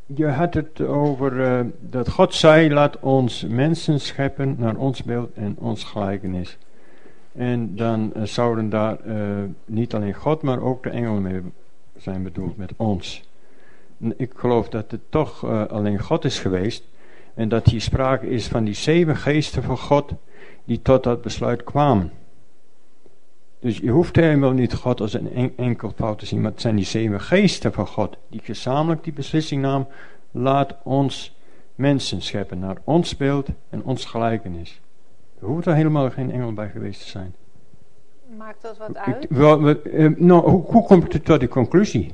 Je had het over dat God zei, laat ons mensen scheppen naar ons beeld en ons gelijkenis. En dan zouden daar niet alleen God, maar ook de engelen mee zijn bedoeld, met ons. En ik geloof dat het toch alleen God is geweest. En dat hier sprake is van die 7 geesten van God die tot dat besluit kwamen. Dus je hoeft helemaal niet God als een enkelvoud te zien, maar het zijn die 7 geesten van God die gezamenlijk die beslissing namen, laat ons mensen scheppen naar ons beeld en ons gelijkenis. Er hoeft er helemaal geen engel bij geweest te zijn. Maakt dat wat uit? Hoe komt u tot die conclusie?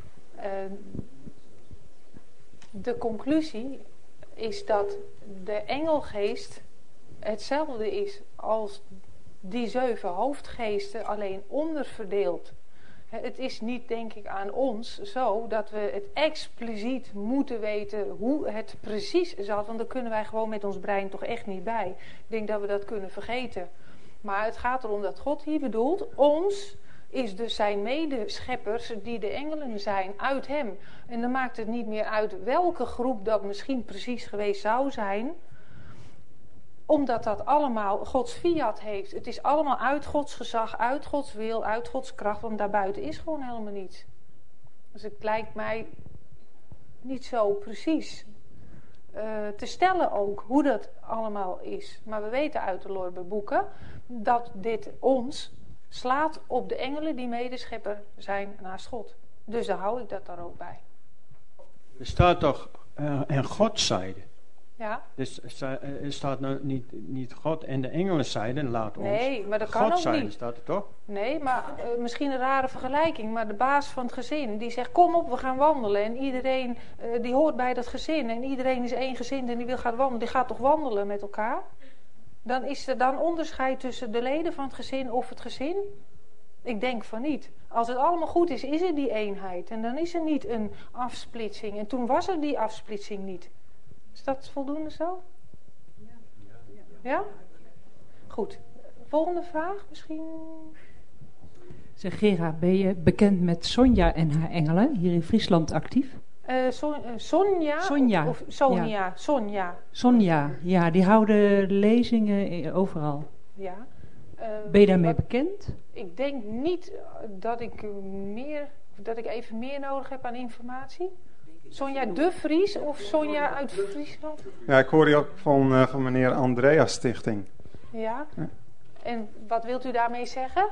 De conclusie is dat de engelgeest hetzelfde is als die 7 hoofdgeesten, alleen onderverdeeld. Het is niet, denk ik, aan ons zo dat we het expliciet moeten weten hoe het precies zat, want daar kunnen wij gewoon met ons brein toch echt niet bij. Ik denk dat we dat kunnen vergeten. Maar het gaat erom dat God hier bedoelt, ons is dus zijn medescheppers die de engelen zijn uit hem. En dan maakt het niet meer uit welke groep dat misschien precies geweest zou zijn, omdat dat allemaal Gods fiat heeft. Het is allemaal uit Gods gezag, uit Gods wil, uit Gods kracht, want daarbuiten is gewoon helemaal niets. Dus het lijkt mij niet zo precies te stellen ook hoe dat allemaal is. Maar we weten uit de Lorberboeken dat dit ons slaat op de engelen die medeschepper zijn naast God. Dus daar hou ik dat daar ook bij. Er staat toch en God zeide. Ja. Dus er staat nou niet God en de engelen zeiden, laat ons. Nee, maar dat kan God ook zeiden, niet. staat er toch? Nee, maar misschien een rare vergelijking. Maar de baas van het gezin, die zegt, kom op, we gaan wandelen. En iedereen, die hoort bij dat gezin. En iedereen is één gezin en die wil gaan wandelen. Die gaat toch wandelen met elkaar? Dan is er dan onderscheid tussen de leden van het gezin of het gezin? Ik denk van niet. Als het allemaal goed is, is er die eenheid. En dan is er niet een afsplitsing. En toen was er die afsplitsing niet. Is dat voldoende zo? Ja? Goed. Volgende vraag misschien? Zeg Gera, ben je bekend met Sonja en haar engelen hier in Friesland actief? Sonja? Sonja. Of Sonia? Ja. Sonja. Sonja, ja, die houden lezingen overal. Ja. Ben je daarmee bekend? Ik denk niet dat ik even meer nodig heb aan informatie. Sonja de Vries of Sonja uit Friesland? Ja, ik hoor die ook van meneer Andreas Stichting. Ja. En wat wilt u daarmee zeggen?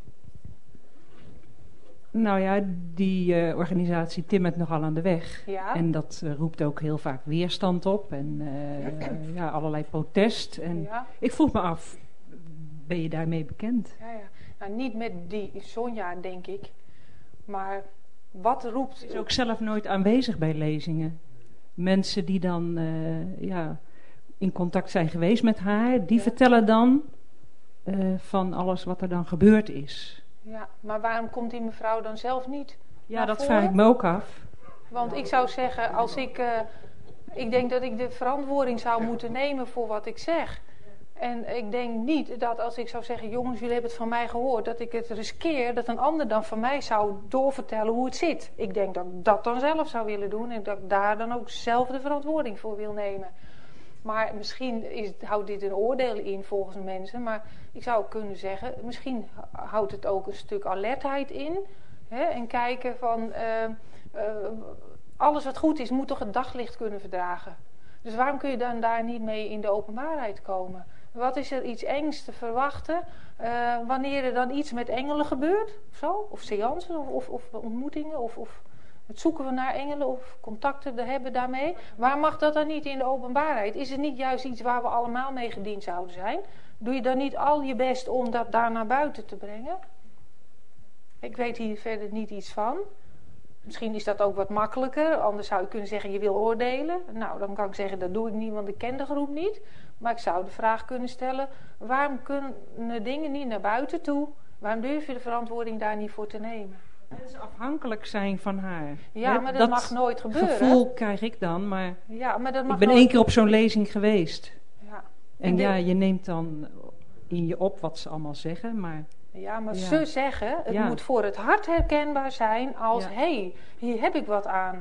Nou ja, die organisatie timmert nogal aan de weg. Ja. En dat roept ook heel vaak weerstand op en allerlei protest. En Ja. ik vroeg me af, ben je daarmee bekend? Ja. Nou, niet met die Sonja, denk ik. Maar wat roept... Ze is ook zelf nooit aanwezig bij lezingen. Mensen die dan in contact zijn geweest met haar, die vertellen dan van alles wat er dan gebeurd is. Ja, maar waarom komt die mevrouw dan zelf niet naar dat voren? vraag ik me ook af. Want ik zou zeggen, als ik denk dat ik de verantwoording zou moeten nemen voor wat ik zeg. En ik denk niet dat als ik zou zeggen, jongens, jullie hebben het van mij gehoord, dat ik het riskeer dat een ander dan van mij zou doorvertellen hoe het zit. Ik denk dat ik dat dan zelf zou willen doen en dat ik daar dan ook zelf de verantwoording voor wil nemen. Maar misschien houdt dit een oordeel in volgens mensen, maar ik zou ook kunnen zeggen, misschien houdt het ook een stuk alertheid in. Hè, en kijken van, alles wat goed is, moet toch het daglicht kunnen verdragen. Dus waarom kun je dan daar niet mee in de openbaarheid komen? Wat is er iets engs te verwachten wanneer er dan iets met engelen gebeurt? Of zo? Of seances of ontmoetingen? Of het zoeken we naar engelen of contacten hebben daarmee? Waar mag dat dan niet in de openbaarheid? Is het niet juist iets waar we allemaal mee gediend zouden zijn? Doe je dan niet al je best om dat daar naar buiten te brengen? Ik weet hier verder niet iets van. Misschien is dat ook wat makkelijker. Anders zou je kunnen zeggen, je wil oordelen. Nou, dan kan ik zeggen, dat doe ik niet, want ik ken de groep niet. Maar ik zou de vraag kunnen stellen, waarom kunnen dingen niet naar buiten toe? Waarom durf je de verantwoording daar niet voor te nemen? Mensen afhankelijk zijn van haar. Ja, maar dat mag nooit gebeuren. Dat gevoel krijg ik dan, maar, ja, maar dat mag ik ben 1 keer op zo'n lezing geweest. Ja. En je neemt dan in je op wat ze allemaal zeggen, maar... Ja, maar ze zeggen, het moet voor het hart herkenbaar zijn als, hey, hier heb ik wat aan.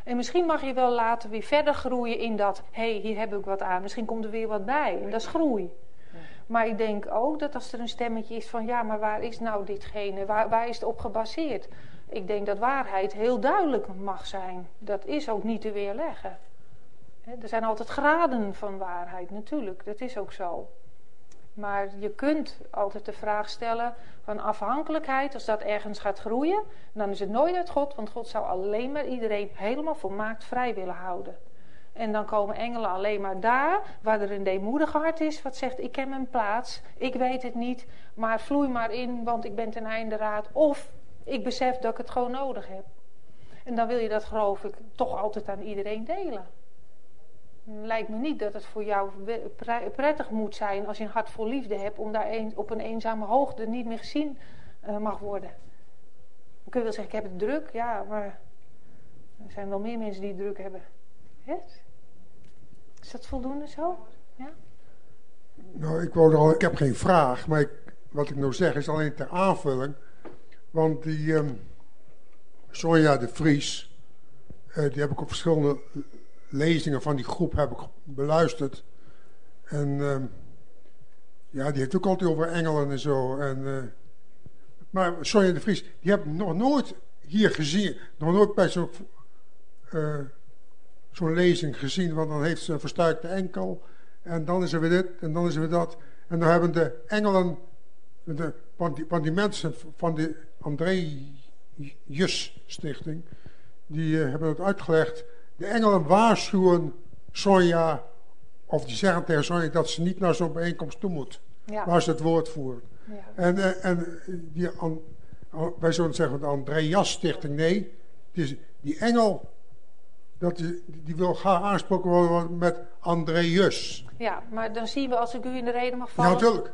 En misschien mag je wel later weer verder groeien in dat, hier heb ik wat aan. Misschien komt er weer wat bij. En dat is groei. Maar ik denk ook dat als er een stemmetje is van, ja, maar waar is nou ditgene? Waar is het op gebaseerd? Ik denk dat waarheid heel duidelijk mag zijn. Dat is ook niet te weerleggen. Er zijn altijd graden van waarheid, natuurlijk. Dat is ook zo. Maar je kunt altijd de vraag stellen van afhankelijkheid. Als dat ergens gaat groeien, dan is het nooit uit God. Want God zou alleen maar iedereen helemaal volmaakt vrij willen houden. En dan komen engelen alleen maar daar, waar er een deemoedig hart is. Wat zegt, ik ken mijn plaats, ik weet het niet. Maar vloei maar in, want ik ben ten einde raad. Of ik besef dat ik het gewoon nodig heb. En dan wil je dat, geloof ik, toch altijd aan iedereen delen. Lijkt me niet dat het voor jou prettig moet zijn als je een hart vol liefde hebt om daar op een eenzame hoogte niet meer gezien mag worden. Dan kun je wel zeggen, ik heb het druk. Ja, maar er zijn wel meer mensen die het druk hebben. Yes? Is dat voldoende zo? Ja? Nou, ik heb geen vraag, maar wat ik nou zeg is alleen ter aanvulling. Want die Sonja de Vries, die heb ik op verschillende lezingen van die groep heb ik beluisterd. En die heeft ook altijd over engelen en zo. Maar Sonja de Vries, die heb ik nog nooit hier gezien. Nog nooit bij zo'n lezing gezien. Want dan heeft ze een verstuikte enkel. En dan is er weer dit en dan is er weer dat. En dan hebben de engelen, van die mensen van de Andreas Stichting, die hebben het uitgelegd. De engelen waarschuwen Sonja, of die zeggen tegen Sonja dat ze niet naar zo'n bijeenkomst toe moet. Ja. Waar ze het woord voert. Ja. En wij zullen zeggen de Andreas Stichting, nee. Die engel, die wil graag aangesproken worden met Andreas. Ja, maar dan zien we, als ik u in de reden mag vallen. Ja, natuurlijk.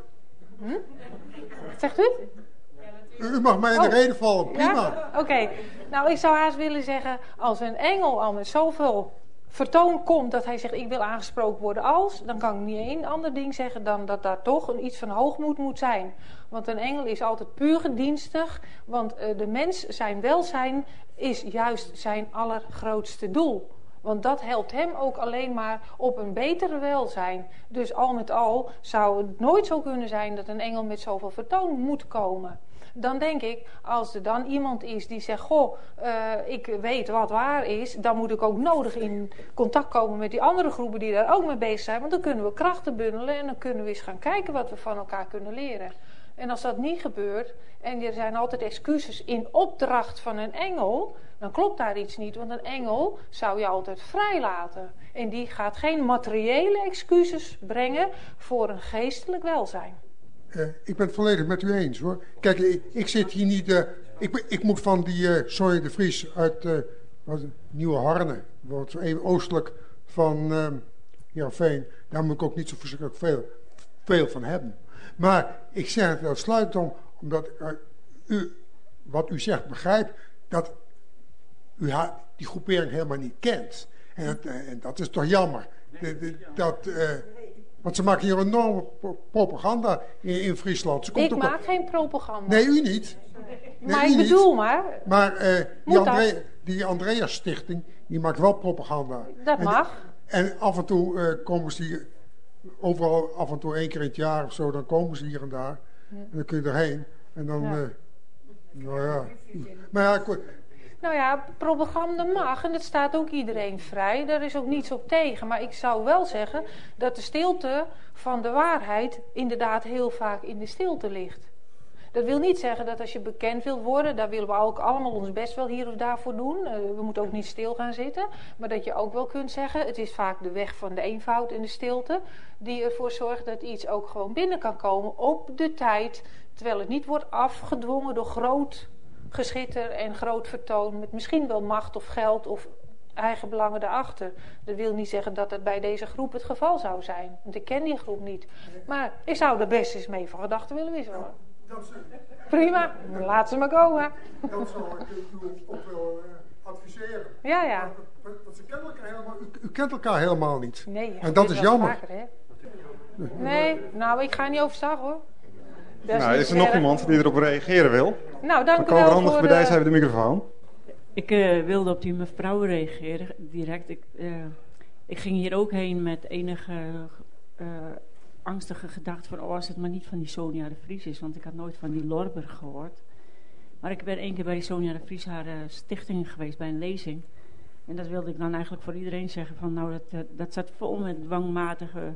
Wat zegt u? U mag mij in de reden vallen, prima. Ja? Oké. Nou, ik zou haast willen zeggen, als een engel al met zoveel vertoon komt dat hij zegt, ik wil aangesproken worden als, dan kan ik niet één ander ding zeggen dan dat daar toch iets van hoogmoed moet zijn. Want een engel is altijd puur gedienstig, want de mens, zijn welzijn, is juist zijn allergrootste doel. Want dat helpt hem ook alleen maar op een betere welzijn. Dus al met al zou het nooit zo kunnen zijn dat een engel met zoveel vertoon moet komen. Dan denk ik, als er dan iemand is die zegt, goh, ik weet wat waar is, dan moet ik ook nodig in contact komen met die andere groepen die daar ook mee bezig zijn. Want dan kunnen we krachten bundelen en dan kunnen we eens gaan kijken wat we van elkaar kunnen leren. En als dat niet gebeurt, en er zijn altijd excuses in opdracht van een engel, dan klopt daar iets niet. Want een engel zou je altijd vrijlaten. En die gaat geen materiële excuses brengen voor een geestelijk welzijn. Ik ben het volledig met u eens, hoor. Kijk, ik zit hier niet. Ik moet van die Sonja de Vries uit Nieuwe Harne, wat zo even oostelijk van Heerenveen. Daar moet ik ook niet zo verschrikkelijk veel van hebben. Maar ik zeg het uitsluitend omdat wat u zegt begrijpt, dat u die groepering helemaal niet kent. En dat is toch jammer. Want ze maken hier enorme propaganda in Friesland. Ik maak geen propaganda. Nee, u niet. Nee, maar ik bedoel maar. Maar die Andreas Stichting, die maakt wel propaganda. Dat mag. En af en toe komen ze hier, overal af en toe 1 keer in het jaar of zo, dan komen ze hier en daar. Ja. En dan kun je erheen. En dan, nou ja. Maar ja, nou ja, propaganda mag en dat staat ook iedereen vrij. Daar is ook niets op tegen. Maar ik zou wel zeggen dat de stilte van de waarheid inderdaad heel vaak in de stilte ligt. Dat wil niet zeggen dat als je bekend wilt worden, daar willen we ook allemaal ons best wel hier of daar voor doen. We moeten ook niet stil gaan zitten. Maar dat je ook wel kunt zeggen, het is vaak de weg van de eenvoud en de stilte die ervoor zorgt dat iets ook gewoon binnen kan komen op de tijd. Terwijl het niet wordt afgedwongen door groot geschitter en groot vertoon met misschien wel macht of geld of eigen belangen daarachter. Dat wil niet zeggen dat het bij deze groep het geval zou zijn. Want ik ken die groep niet. Maar ik zou er best eens mee van gedachten willen wisselen. Prima, laat ze maar komen. Dat zou ik u ook wel adviseren. Ja. Want u kent elkaar helemaal niet. Nee, en dat is jammer. Vaker, nee, nou ik ga niet overstag hoor. Is er nog iemand die erop reageren wil? Nou, dank u wel. Dan komen we handig bij deze even de microfoon. Ik wilde op die mevrouw reageren direct. Ik ging hier ook heen met enige angstige gedachte van, als het maar niet van die Sonja de Vries is, want ik had nooit van die Lorber gehoord. Maar ik ben 1 keer bij die Sonja de Vries haar stichting geweest bij een lezing. En dat wilde ik dan eigenlijk voor iedereen zeggen, van nou dat zat vol met dwangmatige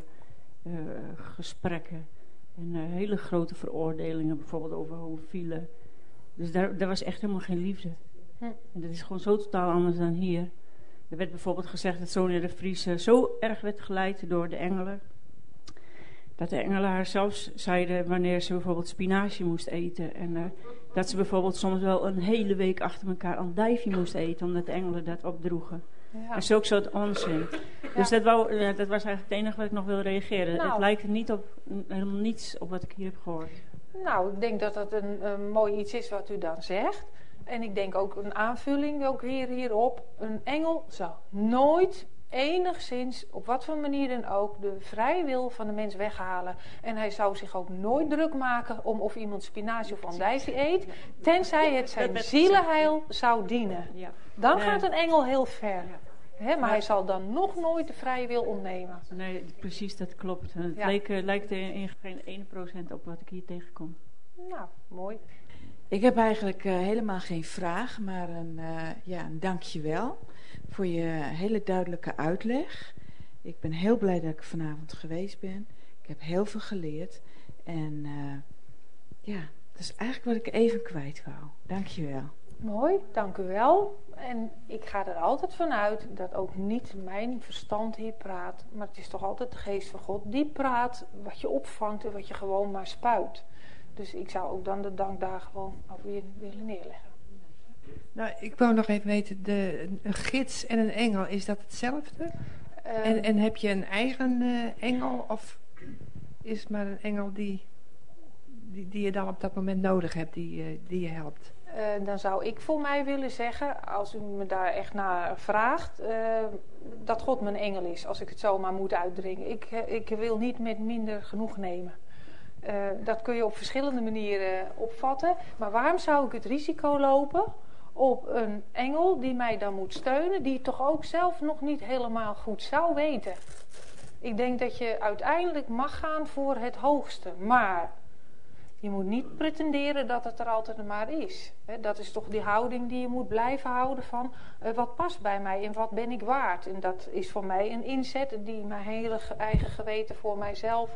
gesprekken. En hele grote veroordelingen, bijvoorbeeld over homofielen. Dus daar was echt helemaal geen liefde. En dat is gewoon zo totaal anders dan hier. Er werd bijvoorbeeld gezegd dat Sonja de Vries zo erg werd geleid door de engelen. Dat de engelen haar zelfs zeiden wanneer ze bijvoorbeeld spinazie moest eten. En dat ze bijvoorbeeld soms wel een hele week achter elkaar andijvie moest eten, omdat de engelen dat opdroegen. Ja. En zulk soort onzin. Ja. Dus dat was eigenlijk het enige wat ik nog wil reageren. Nou, het lijkt er niet op, helemaal niets op wat ik hier heb gehoord. Nou, ik denk dat dat een mooi iets is wat u dan zegt. En ik denk ook een aanvulling ook hierop. Een engel zou nooit enigszins, op wat voor manier dan ook, de vrije wil van de mens weghalen. En hij zou zich ook nooit druk maken om of iemand spinazie of andijvie eet, tenzij het zijn zielenheil zou dienen. Dan gaat een engel heel ver. Maar hij zal dan nog nooit de vrije wil ontnemen. Nee, precies, dat klopt. Het lijkt in geen 1% op wat ik hier tegenkom. Nou, mooi. Ik heb eigenlijk helemaal geen vraag, maar een dankjewel voor je hele duidelijke uitleg. Ik ben heel blij dat ik vanavond geweest ben. Ik heb heel veel geleerd. En dat is eigenlijk wat ik even kwijt wou. Dankjewel. Mooi, dank u wel. En ik ga er altijd vanuit dat ook niet mijn verstand hier praat, maar het is toch altijd de geest van God die praat, wat je opvangt en wat je gewoon maar spuit. Dus ik zou ook dan de dank daar gewoon op weer willen neerleggen. Nou, ik wou nog even weten, een gids en een engel, is dat hetzelfde? En heb je een eigen engel of is het maar een engel die je dan op dat moment nodig hebt, die je helpt? Dan zou ik voor mij willen zeggen, als u me daar echt naar vraagt, dat God mijn engel is, als ik het zo maar moet uitdringen. Ik wil niet met minder genoeg nemen. Dat kun je op verschillende manieren opvatten. Maar waarom zou ik het risico lopen op een engel die mij dan moet steunen, die toch ook zelf nog niet helemaal goed zou weten? Ik denk dat je uiteindelijk mag gaan voor het hoogste. Maar je moet niet pretenderen dat het er altijd maar is. Dat is toch die houding die je moet blijven houden van wat past bij mij en wat ben ik waard. En dat is voor mij een inzet die mijn hele eigen geweten voor mijzelf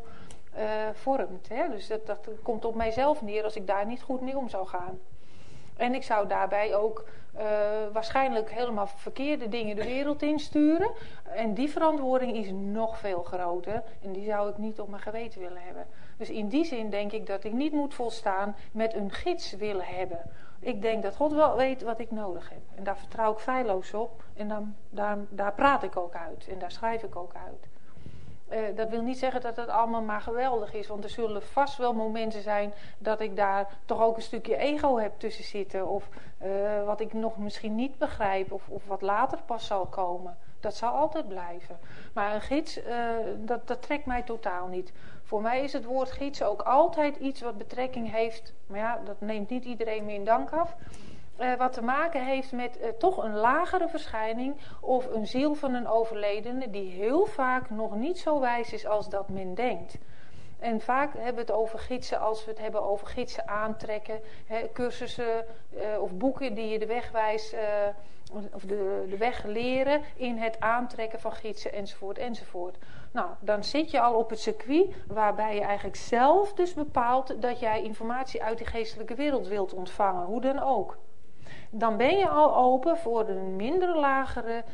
vormt. Dus dat komt op mijzelf neer als ik daar niet goed mee om zou gaan. En ik zou daarbij ook waarschijnlijk helemaal verkeerde dingen de wereld insturen. En die verantwoording is nog veel groter. En die zou ik niet op mijn geweten willen hebben. Dus in die zin denk ik dat ik niet moet volstaan met een gids willen hebben. Ik denk dat God wel weet wat ik nodig heb. En daar vertrouw ik feilloos op. En daar praat ik ook uit. En daar schrijf ik ook uit. Dat wil niet zeggen dat het allemaal maar geweldig is. Want er zullen vast wel momenten zijn dat ik daar toch ook een stukje ego heb tussen zitten. Of wat ik nog misschien niet begrijp. Of wat later pas zal komen. Dat zal altijd blijven. Maar een gids, dat trekt mij totaal niet. Voor mij is het woord gids ook altijd iets wat betrekking heeft. Maar ja, dat neemt niet iedereen meer in dank af. Wat te maken heeft met toch een lagere verschijning of een ziel van een overledene die heel vaak nog niet zo wijs is als dat men denkt. En vaak hebben we het over gidsen als we het hebben over gidsen aantrekken, cursussen of boeken die je de weg wijst, of de weg leren in het aantrekken van gidsen enzovoort enzovoort. Nou, dan zit je al op het circuit waarbij je eigenlijk zelf dus bepaalt dat jij informatie uit die geestelijke wereld wilt ontvangen, hoe dan ook. Dan ben je al open voor de minder lagere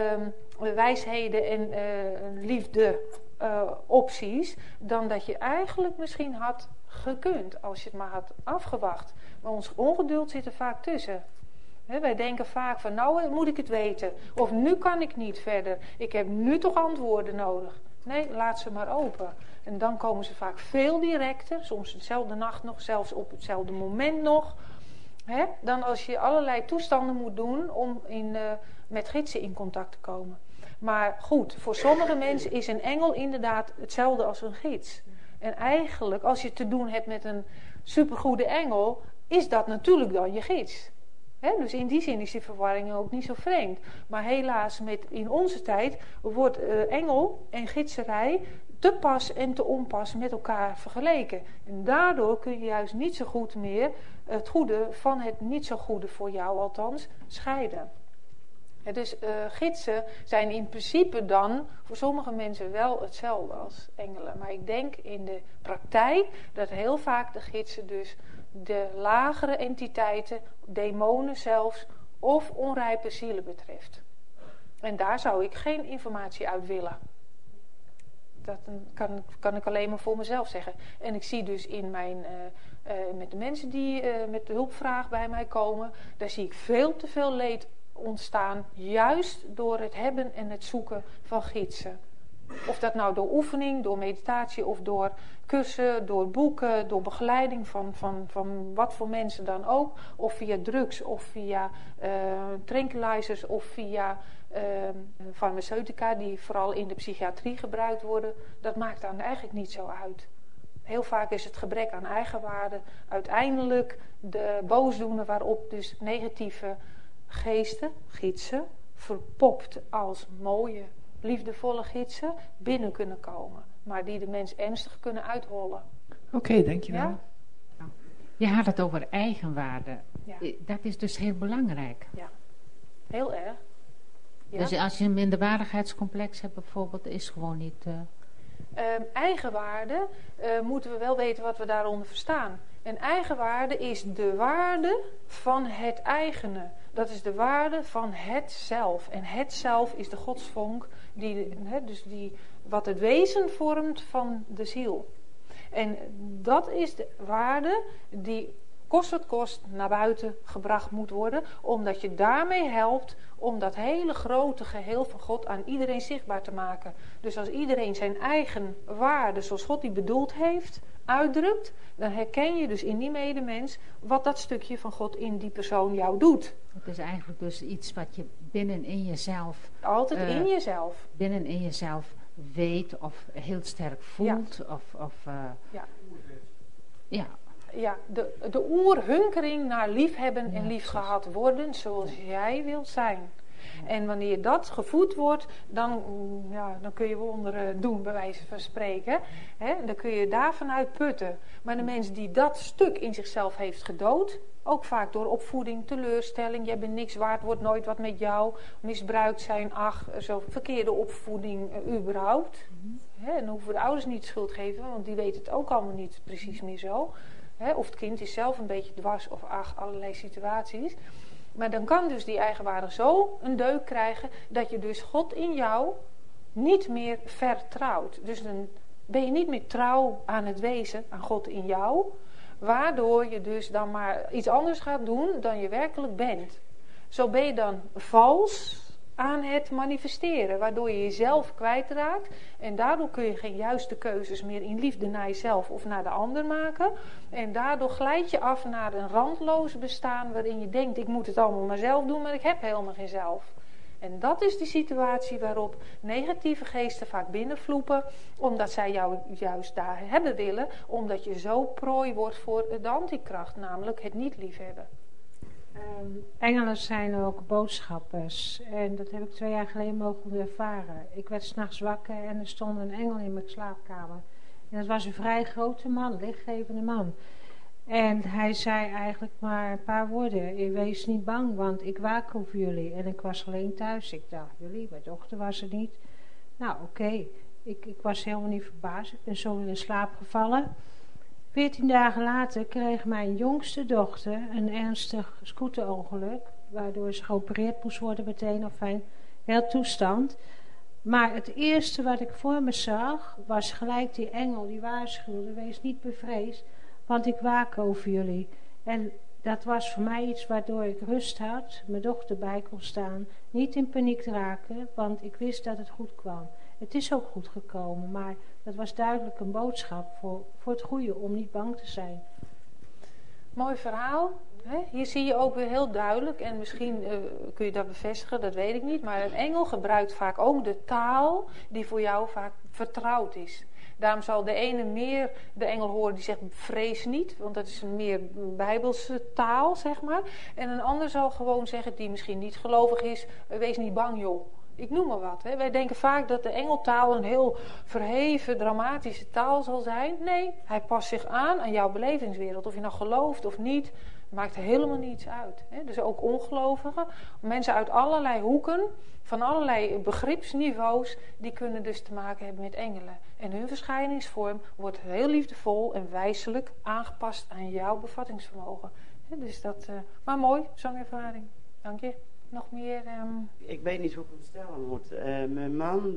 wijsheden en liefde opties dan dat je eigenlijk misschien had gekund als je het maar had afgewacht. Maar ons ongeduld zit er vaak tussen. Wij denken vaak van nou moet ik het weten of nu kan ik niet verder. Ik heb nu toch antwoorden nodig. Nee, laat ze maar open. En dan komen ze vaak veel directer, soms dezelfde nacht nog, zelfs op hetzelfde moment nog. Dan als je allerlei toestanden moet doen om met gidsen in contact te komen. Maar goed, voor sommige mensen is een engel inderdaad hetzelfde als een gids. En eigenlijk, als je te doen hebt met een supergoede engel, is dat natuurlijk dan je gids. Dus in die zin is die verwarring ook niet zo vreemd. Maar helaas, in onze tijd wordt engel en gidserij te pas en te onpas met elkaar vergeleken. En daardoor kun je juist niet zo goed meer het goede van het niet zo goede, voor jou althans, scheiden. Dus gidsen zijn in principe dan voor sommige mensen wel hetzelfde als engelen. Maar ik denk in de praktijk dat heel vaak de gidsen dus de lagere entiteiten, demonen zelfs, of onrijpe zielen betreft. En daar zou ik geen informatie uit willen. Dat kan ik alleen maar voor mezelf zeggen. En ik zie dus in met de mensen die met de hulpvraag bij mij komen, daar zie ik veel te veel leed ontstaan, juist door het hebben en het zoeken van gidsen. Of dat nou door oefening, door meditatie of door cursussen, door boeken, door begeleiding van wat voor mensen dan ook. Of via drugs of via tranquilizers of via farmaceutica die vooral in de psychiatrie gebruikt worden. Dat maakt dan eigenlijk niet zo uit. Heel vaak is het gebrek aan eigenwaarde uiteindelijk de boosdoener waarop dus negatieve geesten, gidsen, verpopt als mooie, liefdevolle gidsen binnen kunnen komen. Maar die de mens ernstig kunnen uithollen. Oké, dankjewel. Ja? Je had het over eigenwaarde. Ja. Dat is dus heel belangrijk. Ja, heel erg. Ja. Dus als je een minderwaardigheidscomplex hebt bijvoorbeeld, is gewoon niet... Eigenwaarde moeten we wel weten wat we daaronder verstaan. En eigenwaarde is de waarde van het eigene. Dat is de waarde van het zelf. En het zelf is de godsvonk, wat het wezen vormt van de ziel. En dat is de waarde die kost wat kost naar buiten gebracht moet worden, omdat je daarmee helpt om dat hele grote geheel van God aan iedereen zichtbaar te maken. Dus als iedereen zijn eigen waarde, zoals God die bedoeld heeft, uitdrukt, dan herken je dus in die medemens wat dat stukje van God in die persoon jou doet. Het is eigenlijk dus iets wat je binnenin jezelf... Altijd in jezelf. Binnenin jezelf weet of heel sterk voelt. Ja. Ja, de oerhunkering naar liefhebben en liefgehad worden zoals jij wilt zijn. En wanneer dat gevoed wordt, dan kun je wonderen doen, bij wijze van spreken. Dan kun je daarvan uit putten. Maar de mens die dat stuk in zichzelf heeft gedood, ook vaak door opvoeding, teleurstelling, jij bent niks waard, wordt nooit wat met jou, misbruikt zijn, zo verkeerde opvoeding überhaupt. En dan hoeven de ouders niet schuld geven, want die weten het ook allemaal niet precies meer zo. Of het kind is zelf een beetje dwars of allerlei situaties. Maar dan kan dus die eigenwaarde zo een deuk krijgen dat je dus God in jou niet meer vertrouwt. Dus dan ben je niet meer trouw aan het wezen, aan God in jou. Waardoor je dus dan maar iets anders gaat doen dan je werkelijk bent. Zo ben je dan vals aan het manifesteren, waardoor je jezelf kwijtraakt. En daardoor kun je geen juiste keuzes meer in liefde naar jezelf of naar de ander maken. En daardoor glijd je af naar een randloos bestaan waarin je denkt, ik moet het allemaal maar zelf doen, maar ik heb helemaal geen zelf. En dat is de situatie waarop negatieve geesten vaak binnenvloepen, omdat zij jou juist daar hebben willen, omdat je zo prooi wordt voor de antikracht, namelijk het niet liefhebben. Engelen zijn ook boodschappers. En dat heb ik 2 jaar geleden mogen ervaren. Ik werd 's nachts wakker en er stond een engel in mijn slaapkamer. En dat was een vrij grote man, lichtgevende man. En hij zei eigenlijk maar een paar woorden. Wees niet bang, want ik waak over jullie. En ik was alleen thuis. Ik dacht, jullie, mijn dochter was er niet. Nou, oké. Ik was helemaal niet verbaasd. Ik ben zo weer in slaap gevallen. 14 dagen later kreeg mijn jongste dochter een ernstig scooterongeluk, waardoor ze geopereerd moest worden meteen, enfin, heel toestand. Maar het eerste wat ik voor me zag, was gelijk die engel die waarschuwde, wees niet bevreesd, want ik waak over jullie. En dat was voor mij iets waardoor ik rust had, mijn dochter bij kon staan, niet in paniek raken, want ik wist dat het goed kwam. Het is ook goed gekomen, maar dat was duidelijk een boodschap voor het goede, om niet bang te zijn. Mooi verhaal. Hier zie je ook weer heel duidelijk, en misschien kun je dat bevestigen, dat weet ik niet, maar een engel gebruikt vaak ook de taal die voor jou vaak vertrouwd is. Daarom zal de ene meer de engel horen die zegt vrees niet, want dat is een meer bijbelse taal, zeg maar. En een ander zal gewoon zeggen, die misschien niet gelovig is, wees niet bang joh. Ik noem maar wat. Hè. Wij denken vaak dat de engeltaal een heel verheven, dramatische taal zal zijn. Nee, hij past zich aan jouw belevingswereld. Of je nou gelooft of niet, maakt helemaal niets uit. Hè. Dus ook ongelovigen, mensen uit allerlei hoeken, van allerlei begripsniveaus, die kunnen dus te maken hebben met engelen. En hun verschijningsvorm wordt heel liefdevol en wijselijk aangepast aan jouw bevattingsvermogen. Hè, dus dat, maar mooi, zo'n ervaring. Dank je. Nog meer? Ik weet niet hoe ik het stellen moet. Mijn man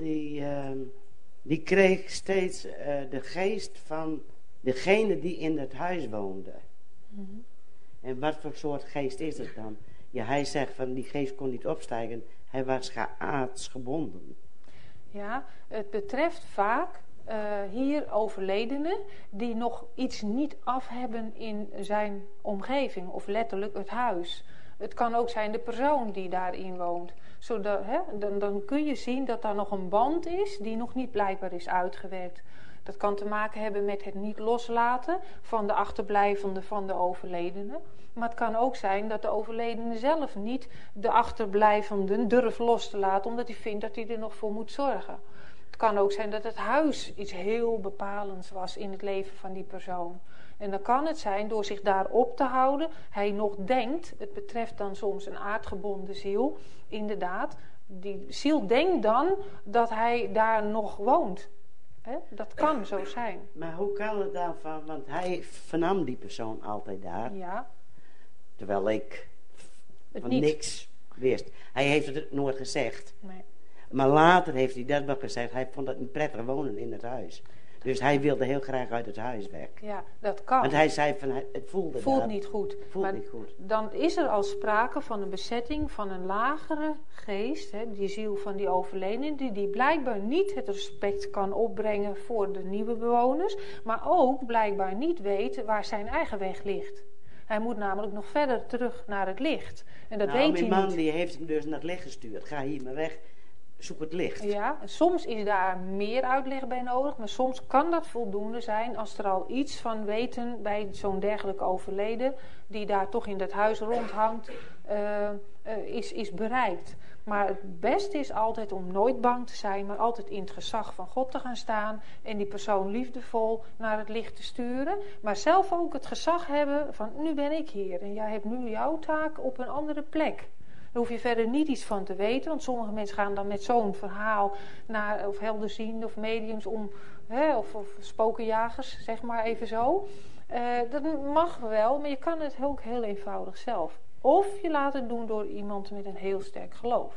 die kreeg steeds de geest van degene die in het huis woonde. Mm-hmm. En wat voor soort geest is het dan? Ja, hij zegt van die geest kon niet opstijgen. Hij was geaardsgebonden. Ja, het betreft vaak hier overledenen die nog iets niet af hebben in zijn omgeving. Of letterlijk het huis. Het kan ook zijn de persoon die daarin woont. Zodat, dan kun je zien dat daar nog een band is die nog niet blijkbaar is uitgewerkt. Dat kan te maken hebben met het niet loslaten van de achterblijvende van de overledene. Maar het kan ook zijn dat de overledene zelf niet de achterblijvenden durft los te laten, omdat hij vindt dat hij er nog voor moet zorgen. Het kan ook zijn dat het huis iets heel bepalends was in het leven van die persoon. En dan kan het zijn, door zich daarop te houden, hij nog denkt, het betreft dan soms een aardgebonden ziel, inderdaad, die ziel denkt dan dat hij daar nog woont. He? Dat kan zo zijn. Maar hoe kan het dan van, want hij vernam die persoon altijd daar. Ja. Terwijl ik van niks wist. Hij heeft het nooit gezegd. Nee. Maar later heeft hij dat wel gezegd. Hij vond het niet prettig wonen in het huis. Dus hij wilde heel graag uit het huis weg. Ja, dat kan. Want hij zei van het voelt niet goed. Voelt niet goed. Dan is er al sprake van een bezetting van een lagere geest, hè, die ziel van die overledene, die blijkbaar niet het respect kan opbrengen voor de nieuwe bewoners, maar ook blijkbaar niet weet waar zijn eigen weg ligt. Hij moet namelijk nog verder terug naar het licht. En dat weet hij niet. Mijn man die heeft hem dus naar het licht gestuurd. Ga hier maar weg. Zoek het licht. Ja, soms is daar meer uitleg bij nodig, maar soms kan dat voldoende zijn als er al iets van weten bij zo'n dergelijke overleden, die daar toch in dat huis rondhangt, is bereikt. Maar het beste is altijd om nooit bang te zijn, maar altijd in het gezag van God te gaan staan en die persoon liefdevol naar het licht te sturen. Maar zelf ook het gezag hebben van nu ben ik hier en jij hebt nu jouw taak op een andere plek. Daar hoef je verder niet iets van te weten, want sommige mensen gaan dan met zo'n verhaal naar, of helderzienden of mediums of spokenjagers, zeg maar even zo. Dat mag wel, maar je kan het ook heel eenvoudig zelf. Of je laat het doen door iemand met een heel sterk geloof.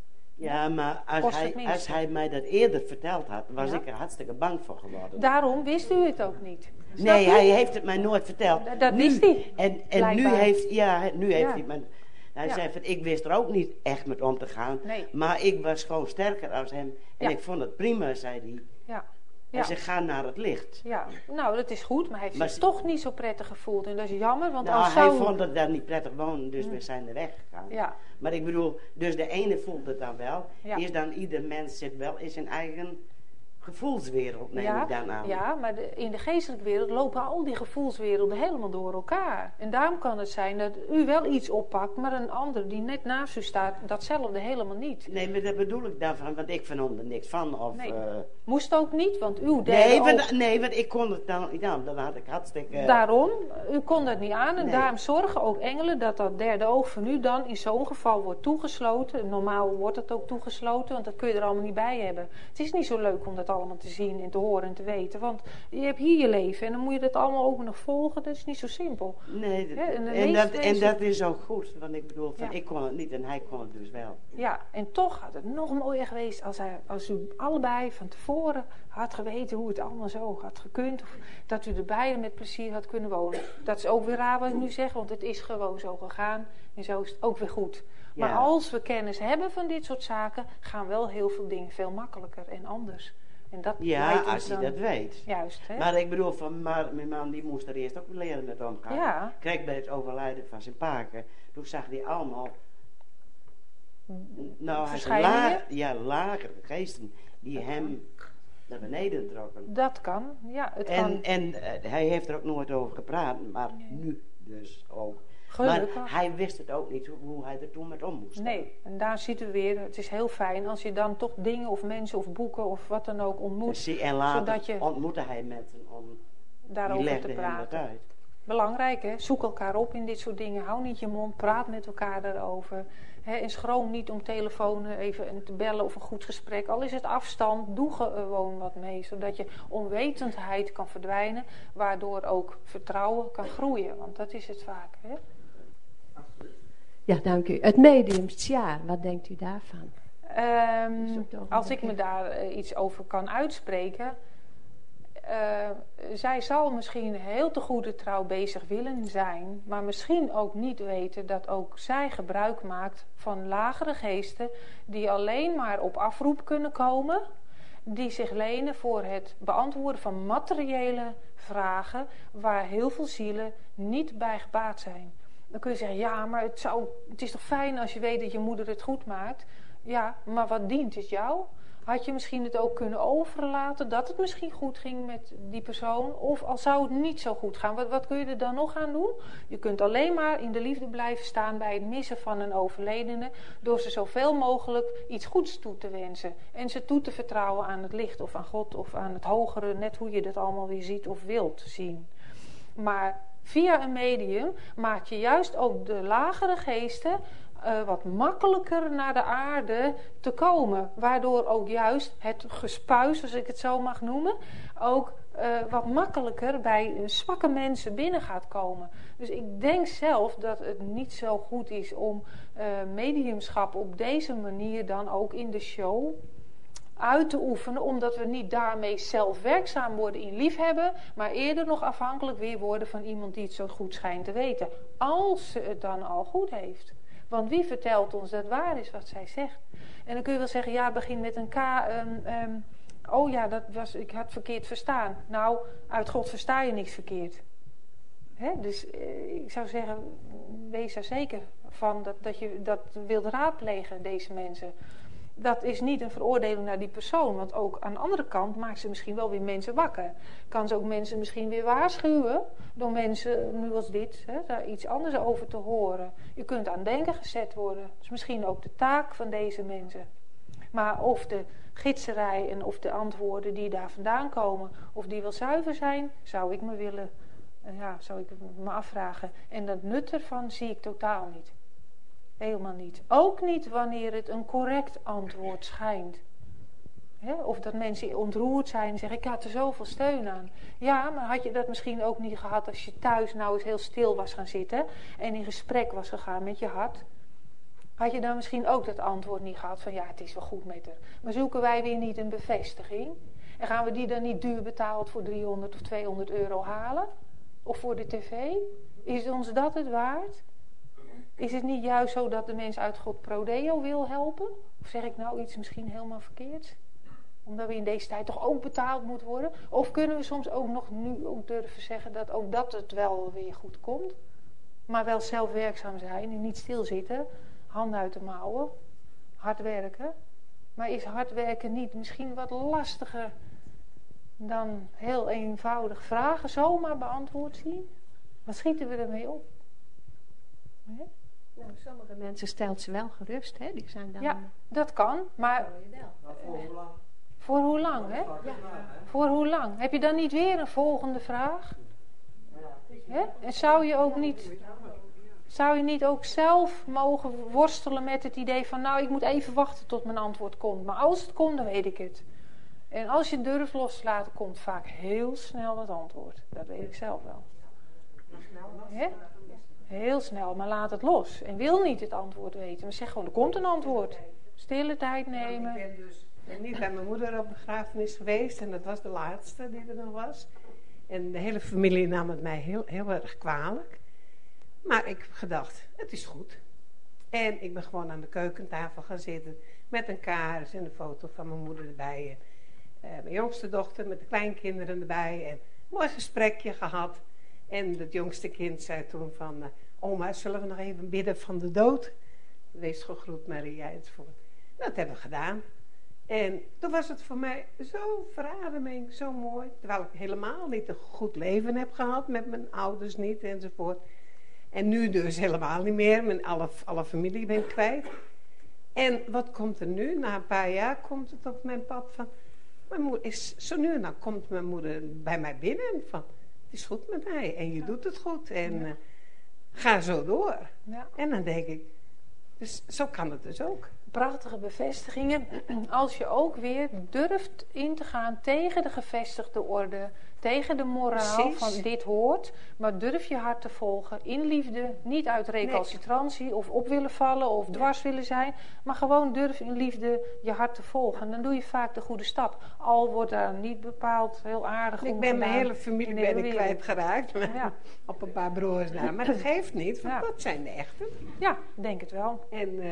Ja, maar als hij mij dat eerder verteld had, was ik er hartstikke bang voor geworden. Daarom wist u het ook niet. Nee, hij heeft het mij nooit verteld. Dat wist hij. En nu heeft hij mij... Hij zei van, ik wist er ook niet echt met om te gaan. Nee. Maar ik was gewoon sterker als hem. En ik vond het prima, zei hij. Ja. Hij zei, ga naar het licht. Ja, nou dat is goed, maar hij heeft zich toch niet zo prettig gevoeld. En dat is jammer, want hij vond het daar niet prettig wonen, dus we zijn er weggegaan. Ja. Maar ik bedoel, dus de ene voelt het dan wel. Ja. Is dan ieder mens zit wel in zijn eigen gevoelswereld, neem ik dan aan. Ja, maar in de geestelijke wereld lopen al die gevoelswerelden helemaal door elkaar. En daarom kan het zijn dat u wel iets oppakt, maar een ander die net naast u staat, datzelfde helemaal niet. Nee, maar dat bedoel ik daarvan, want ik vond er niks van. Of, nee. Moest ook niet, want uw derde want ik kon het dan niet aan. Dan had ik hartstikke... Daarom, u kon dat niet aan en daarom zorgen ook engelen dat derde oog van u dan in zo'n geval wordt toegesloten. Normaal wordt het ook toegesloten, want dat kun je er allemaal niet bij hebben. Het is niet zo leuk om dat allemaal te zien en te horen en te weten. Want je hebt hier je leven en dan moet je dat allemaal ook nog volgen. Dat is niet zo simpel. Nee, en dat is ook goed. Want ik bedoel, ik kon het niet en hij kon het dus wel. Ja, en toch had het nog mooier geweest als u allebei van tevoren had geweten hoe het allemaal zo had gekund. Of dat u er beide met plezier had kunnen wonen. Dat is ook weer raar wat ik nu zeg, want het is gewoon zo gegaan. En zo is het ook weer goed. Maar als we kennis hebben van dit soort zaken, gaan wel heel veel dingen veel makkelijker en anders. En dat als hij dat weet. Juist, hè? Maar ik bedoel, mijn man die moest er eerst ook leren met omgaan. Ja. Kijk, bij het overlijden van zijn paken, toen zag hij allemaal... Nou, lagere geesten die hem naar beneden getrokken. Dat kan, ja. Het kan. En hij heeft er ook nooit over gepraat, maar nu dus ook. Gelukkig. Maar hij wist het ook niet hoe hij er toen met om moest. Nee, en daar zitten we weer. Het is heel fijn als je dan toch dingen of mensen of boeken of wat dan ook ontmoet. En later zodat je ontmoette hij mensen om daarover te praten. Belangrijk, hè? Zoek elkaar op in dit soort dingen. Hou niet je mond, praat met elkaar daarover. En schroom niet om telefoon even te bellen of een goed gesprek. Al is het afstand, doe gewoon wat mee. Zodat je onwetendheid kan verdwijnen. Waardoor ook vertrouwen kan groeien. Want dat is het vaak. Hè? Ja, dank u. Het mediumsjaar, wat denkt u daarvan? Als ik me daar iets over kan uitspreken. Zij zal misschien heel te goede trouw bezig willen zijn, maar misschien ook niet weten dat ook zij gebruik maakt van lagere geesten die alleen maar op afroep kunnen komen, die zich lenen voor het beantwoorden van materiële vragen waar heel veel zielen niet bij gebaat zijn. Dan kun je zeggen, ja, maar het is toch fijn als je weet dat je moeder het goed maakt. Ja, maar wat dient het jou? Had je misschien het ook kunnen overlaten dat het misschien goed ging met die persoon? Of al zou het niet zo goed gaan, wat kun je er dan nog aan doen? Je kunt alleen maar in de liefde blijven staan bij het missen van een overledene, door ze zoveel mogelijk iets goeds toe te wensen. En ze toe te vertrouwen aan het licht of aan God of aan het hogere, net hoe je dat allemaal weer ziet of wilt zien. Maar via een medium maak je juist ook de lagere geesten wat makkelijker naar de aarde te komen. Waardoor ook juist het gespuis, als ik het zo mag noemen, ook wat makkelijker bij zwakke mensen binnen gaat komen. Dus ik denk zelf dat het niet zo goed is om mediumschap op deze manier dan ook in de show uit te oefenen, omdat we niet daarmee zelf werkzaam worden in liefhebben, maar eerder nog afhankelijk weer worden van iemand die het zo goed schijnt te weten. Als ze het dan al goed heeft. Want wie vertelt ons dat waar is wat zij zegt? En dan kun je wel zeggen, ja, het begint met een K. Oh ja, ik had verkeerd verstaan. Nou, uit God versta je niks verkeerd. Hè? Dus ik zou zeggen, wees er zeker van dat je dat wilt raadplegen, deze mensen. Dat is niet een veroordeling naar die persoon. Want ook aan de andere kant maakt ze misschien wel weer mensen wakker. Kan ze ook mensen misschien weer waarschuwen. Door mensen, nu als dit, daar iets anders over te horen. Je kunt aan denken gezet worden. Dat is misschien ook de taak van deze mensen. Maar of de gidserij en of de antwoorden die daar vandaan komen, of die wel zuiver zijn, zou ik me afvragen. En dat nut ervan zie ik totaal niet. Helemaal niet. Ook niet wanneer het een correct antwoord schijnt. Of dat mensen ontroerd zijn en zeggen, ik had er zoveel steun aan. Ja, maar had je dat misschien ook niet gehad als je thuis nou eens heel stil was gaan zitten en in gesprek was gegaan met je hart? Had je dan misschien ook dat antwoord niet gehad van, ja, het is wel goed met haar. Maar zoeken wij weer niet een bevestiging? En gaan we die dan niet duur betaald voor 300 of 200 euro halen? Of voor de tv? Is ons dat het waard? Is het niet juist zo dat de mens uit God pro deo wil helpen? Of zeg ik nou iets misschien helemaal verkeerds? Omdat we in deze tijd toch ook betaald moeten worden? Of kunnen we soms ook nog nu ook durven zeggen dat ook dat het wel weer goed komt? Maar wel zelf werkzaam zijn en niet stilzitten. Handen uit de mouwen. Hard werken. Maar is hard werken niet misschien wat lastiger dan heel eenvoudig vragen zomaar beantwoord zien? Wat schieten we ermee op? Nee? Nou, sommige mensen stelt ze wel gerust, hè? Die zijn dan... Ja, dat kan, maar... Voor hoe lang, hè? Ja. Voor hoe lang? Heb je dan niet weer een volgende vraag? Hè? En zou je niet ook zelf mogen worstelen met het idee van, nou, ik moet even wachten tot mijn antwoord komt. Maar als het komt, dan weet ik het. En als je durft los te laten, komt vaak heel snel het antwoord. Dat weet ik zelf wel. Hè? Heel snel, maar laat het los. En wil niet het antwoord weten. Maar zeg gewoon, er komt een antwoord. Stille tijd nemen. Ik ben niet bij mijn moeder op begrafenis geweest. En dat was de laatste die er nog was. En de hele familie nam het mij heel, heel erg kwalijk. Maar ik heb gedacht, het is goed. En ik ben gewoon aan de keukentafel gaan zitten. Met een kaars en een foto van mijn moeder erbij. En mijn jongste dochter met de kleinkinderen erbij. En een mooi gesprekje gehad. En het jongste kind zei toen van, oma, zullen we nog even bidden van de dood? Wees gegroet, Maria, enzovoort. Dat hebben we gedaan. En toen was het voor mij zo verademing, zo mooi. Terwijl ik helemaal niet een goed leven heb gehad, met mijn ouders niet enzovoort. En nu dus helemaal niet meer, alle familie ben ik kwijt. En wat komt er nu? Na een paar jaar komt het op mijn pad van... Mijn moeder is zo nu en dan komt mijn moeder bij mij binnen van... Het is goed met mij en je doet het goed en ga zo door. Ja. En dan denk ik, dus zo kan het dus ook. Prachtige bevestigingen. Als je ook weer durft in te gaan tegen de gevestigde orde, tegen de moraal van dit hoort, maar durf je hart te volgen in liefde, niet uit recalcitrantie of op willen vallen of dwars willen zijn, maar gewoon durf in liefde je hart te volgen. Dan doe je vaak de goede stap. Al wordt daar niet bepaald heel aardig om. Ik ben mijn hele familie kwijtgeraakt, op een paar broers na. Maar dat geeft niet, want dat zijn de echte. Ja, denk het wel.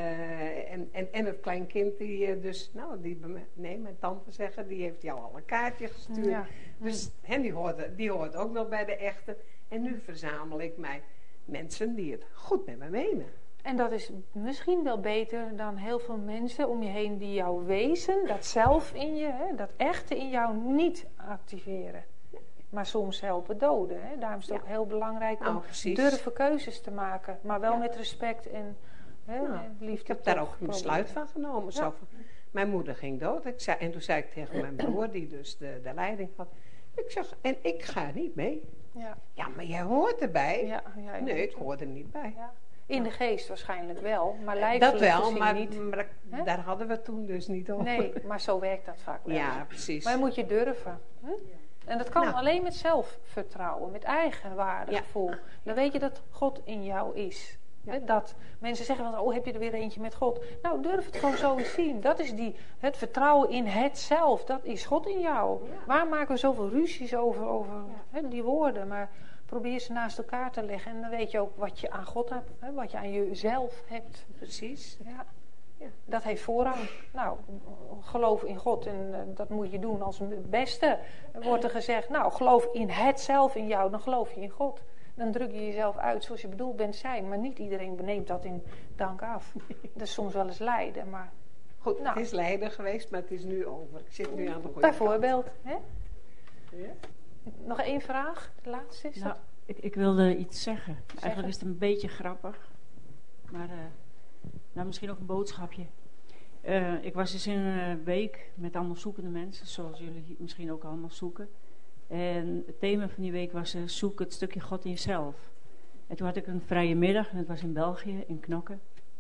En het kleinkind die mijn tante zeggen, die heeft jou al een kaartje gestuurd. Ja. Dus die hoort ook nog bij de echte. En nu verzamel ik mij mensen die het goed met me menen. En dat is misschien wel beter dan heel veel mensen om je heen die jouw wezen, dat zelf in je, dat echte in jou niet activeren. Maar soms helpen doden. Hè. Daarom is het ook heel belangrijk om durven keuzes te maken. Maar wel met respect en liefde. Ik heb daar ook een besluit van genomen. Zo van, mijn moeder ging dood. En toen zei ik tegen mijn broer, die dus de leiding had. Ik zeg, en ik ga niet mee. Ja, maar jij hoort erbij. Ja, nee, ik hoor er niet bij. Ja. In de geest waarschijnlijk wel, maar lijfelijk dat wel, maar niet. Maar daar hadden we toen dus niet over. Nee, maar zo werkt dat vaak wel. Ja, precies. Maar je moet je durven. En dat kan alleen met zelfvertrouwen, met eigen waardegevoel. Dan weet je dat God in jou is. Ja. Dat mensen zeggen van, oh, heb je er weer eentje met God? Nou, durf het gewoon zo eens zien. Dat is het vertrouwen in het zelf. Dat is God in jou. Ja. Waar maken we zoveel ruzies over die woorden? Maar probeer ze naast elkaar te leggen. En dan weet je ook wat je aan God hebt. Wat je aan jezelf hebt. Precies. Ja. Ja. Dat heeft voorrang. Nou, geloof in God. En dat moet je doen als het beste. Wordt er gezegd, nou, geloof in het zelf in jou. Dan geloof je in God. Dan druk je jezelf uit zoals je bedoeld bent zijn. Maar niet iedereen neemt dat in dank af. Dat is soms wel eens lijden. Maar goed, het is lijden geweest, maar het is nu over. Ik zit nu aan de goede bijvoorbeeld. Hè? Ja? Nog één vraag? De laatste is dat? Ik wilde iets zeggen. Eigenlijk is het een beetje grappig. Maar misschien ook een boodschapje. Ik was dus in een week met allemaal zoekende mensen. Zoals jullie misschien ook allemaal zoeken. En het thema van die week was zoek het stukje God in jezelf. En toen had ik een vrije middag en het was in België, in Knokke.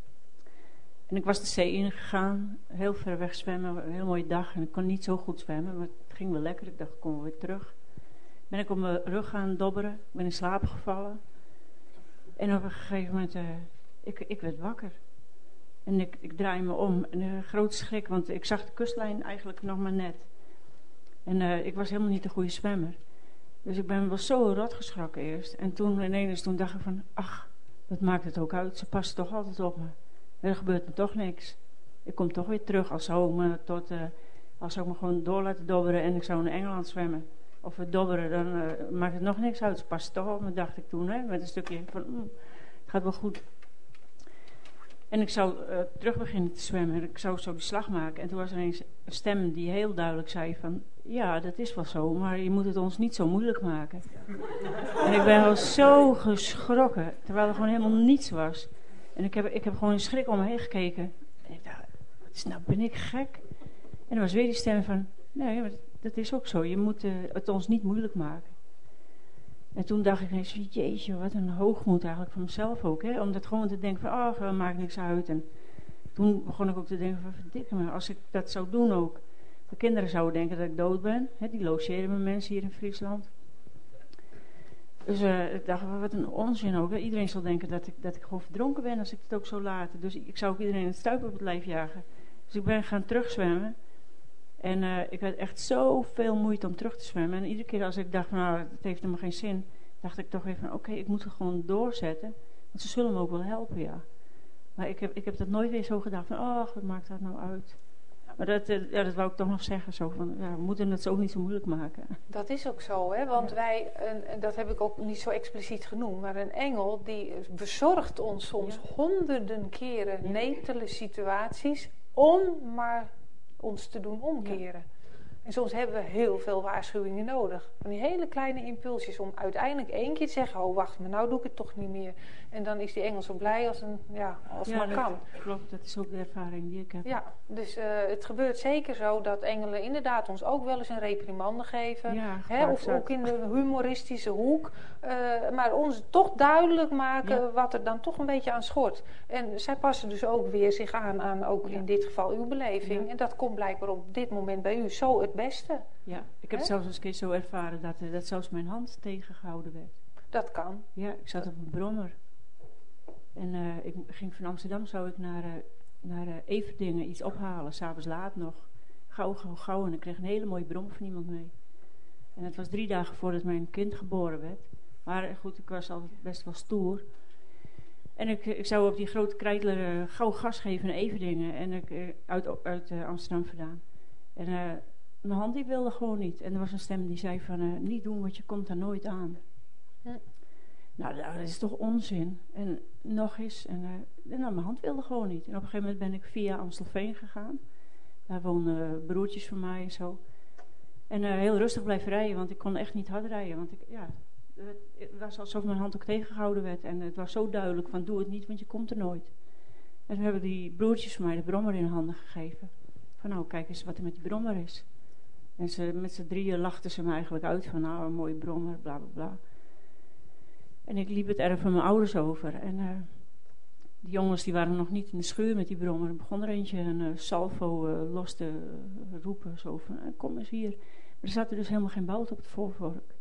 En ik was de zee ingegaan, heel ver weg zwemmen, een heel mooie dag. En ik kon niet zo goed zwemmen, maar het ging wel lekker. Ik dacht, ik kom weer terug. Ben ik op mijn rug gaan dobberen, ik ben in slaap gevallen. En op een gegeven moment, ik werd wakker. En ik draai me om, en een grote schrik, want ik zag de kustlijn eigenlijk nog maar net. En ik was helemaal niet de goede zwemmer. Dus ik ben wel zo rot geschrokken eerst. En toen dacht ik van, ach, wat maakt het ook uit? Ze past toch altijd op me. Er gebeurt me toch niks. Ik kom toch weer terug. Als zou ik me gewoon door laten dobberen en ik zou naar Engeland zwemmen. Of dobberen, dan maakt het nog niks uit. Ze past toch op me, dacht ik toen. Met een stukje van, het gaat wel goed. En ik zou terug beginnen te zwemmen. En ik zou zo de slag maken. En toen was er ineens een stem die heel duidelijk zei van... Ja, dat is wel zo, maar je moet het ons niet zo moeilijk maken. En ik ben wel zo geschrokken. Terwijl er gewoon helemaal niets was. En ik heb gewoon in schrik om me heen gekeken. En ik dacht, nou ben ik gek? En er was weer die stem van... Nee, dat is ook zo. Je moet het ons niet moeilijk maken. En toen dacht ik ineens, jeetje, wat een hoogmoed eigenlijk van mezelf ook. Hè? Om dat gewoon te denken van, dat maakt niks uit. En toen begon ik ook te denken van, verdikke me, als ik dat zou doen ook. De kinderen zouden denken dat ik dood ben. Hè? Die logeren met mensen hier in Friesland. Dus ik dacht, wat een onzin ook. Hè? Iedereen zal denken dat ik gewoon verdronken ben als ik het ook zou laten. Dus ik zou ook iedereen het stuip op het lijf jagen. Dus ik ben gaan terugzwemmen. En ik had echt zoveel moeite om terug te zwemmen. En iedere keer als ik dacht, nou, het heeft helemaal geen zin, dacht ik toch weer van, oké, ik moet het gewoon doorzetten. Want ze zullen me ook wel helpen, ja. Maar ik heb dat nooit weer zo gedacht van, wat maakt dat nou uit? Maar dat wou ik toch nog zeggen, zo van, we moeten het zo niet zo moeilijk maken. Dat is ook zo, hè, want wij, dat heb ik ook niet zo expliciet genoemd, maar een engel die bezorgt ons soms honderden keren netele situaties om maar ons te doen omkeren. En soms hebben we heel veel waarschuwingen nodig. Van die hele kleine impulsjes om uiteindelijk 1 keer te zeggen, oh wacht, maar nou doe ik het toch niet meer. En dan is die engel zo blij als maar kan. Klopt, dat is ook de ervaring die ik heb. Ja, dus het gebeurt zeker zo dat engelen inderdaad ons ook wel eens een reprimande geven. Ja, of ook in de humoristische hoek. Maar ons toch duidelijk maken wat er dan toch een beetje aan schort. En zij passen dus ook weer zich aan ook in dit geval uw beleving. Ja. En dat komt blijkbaar op dit moment bij u zo het beste. Ja, ik heb het zelfs eens een keer zo ervaren dat zelfs mijn hand tegengehouden werd. Dat kan. Ja, ik zat op een brommer. En ik ging van Amsterdam, zou ik naar Everdingen iets ophalen, 's avonds laat nog. Gauw. En ik kreeg een hele mooie brommer van iemand mee. En het was 3 dagen voordat mijn kind geboren werd. Maar goed, ik was altijd best wel stoer. En ik zou op die grote Kreidler gauw gas geven naar Everdingen. En ik uit Amsterdam vandaan. En mijn hand die wilde gewoon niet. En er was een stem die zei van, niet doen, want je komt daar nooit aan. Nou, dat is toch onzin. En nog eens. En mijn hand wilde gewoon niet. En op een gegeven moment ben ik via Amstelveen gegaan. Daar woonden broertjes van mij en zo. En heel rustig blijven rijden, want ik kon echt niet hard rijden. Want het was alsof mijn hand ook tegengehouden werd. En het was zo duidelijk van, doe het niet, want je komt er nooit. En toen hebben die broertjes van mij de brommer in handen gegeven. Van nou, kijk eens wat er met die brommer is. En met z'n drieën lachten ze me eigenlijk uit van, nou, een mooie brommer, bla bla bla. En ik liep het erf van mijn ouders over. En die jongens die waren nog niet in de schuur met die brommer. Er begon er eentje een salvo los te roepen. Zo van, kom eens hier. Maar er zat er dus helemaal geen bout op het voorvork.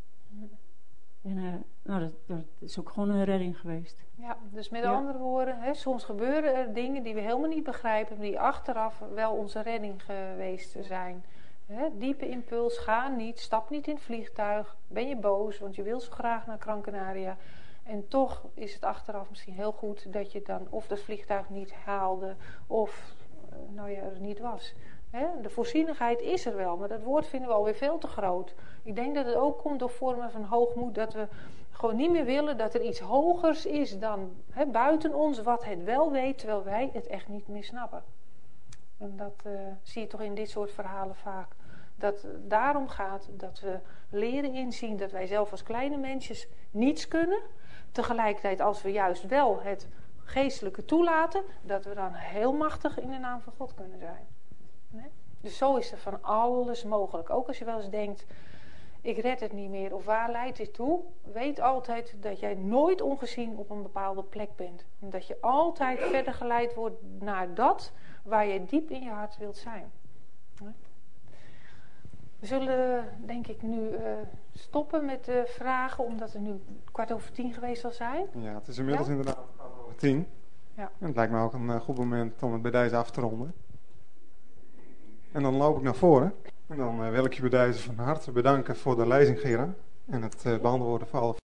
En dat is ook gewoon een redding geweest. Ja, dus met andere woorden, soms gebeuren er dingen die we helemaal niet begrijpen, maar die achteraf wel onze redding geweest zijn. Diepe impuls, ga niet, stap niet in het vliegtuig, ben je boos, want je wil zo graag naar Gran Canaria. En toch is het achteraf misschien heel goed dat je dan of dat vliegtuig niet haalde of er niet was. De voorzienigheid is er wel, maar dat woord vinden we alweer veel te groot. Ik denk dat het ook komt door vormen van hoogmoed, dat we gewoon niet meer willen dat er iets hogers is dan buiten ons wat het wel weet, terwijl wij het echt niet meer snappen. En dat zie je toch in dit soort verhalen vaak. Dat het daarom gaat dat we leren inzien dat wij zelf als kleine mensjes niets kunnen. Tegelijkertijd als we juist wel het geestelijke toelaten, dat we dan heel machtig in de naam van God kunnen zijn. Dus zo is er van alles mogelijk. Ook als je wel eens denkt, ik red het niet meer of waar leidt dit toe? Weet altijd dat jij nooit ongezien op een bepaalde plek bent. En dat je altijd verder geleid wordt naar dat waar je diep in je hart wilt zijn. We zullen denk ik nu stoppen met de vragen, omdat het nu 10:15 geweest zal zijn. Ja, het is inmiddels inderdaad 10:15. Ja. En het lijkt me ook een goed moment om het bij deze af te ronden. En dan loop ik naar voren. En dan wil ik je bij deze van harte bedanken voor de lezing, Gerard. En het beantwoorden van alle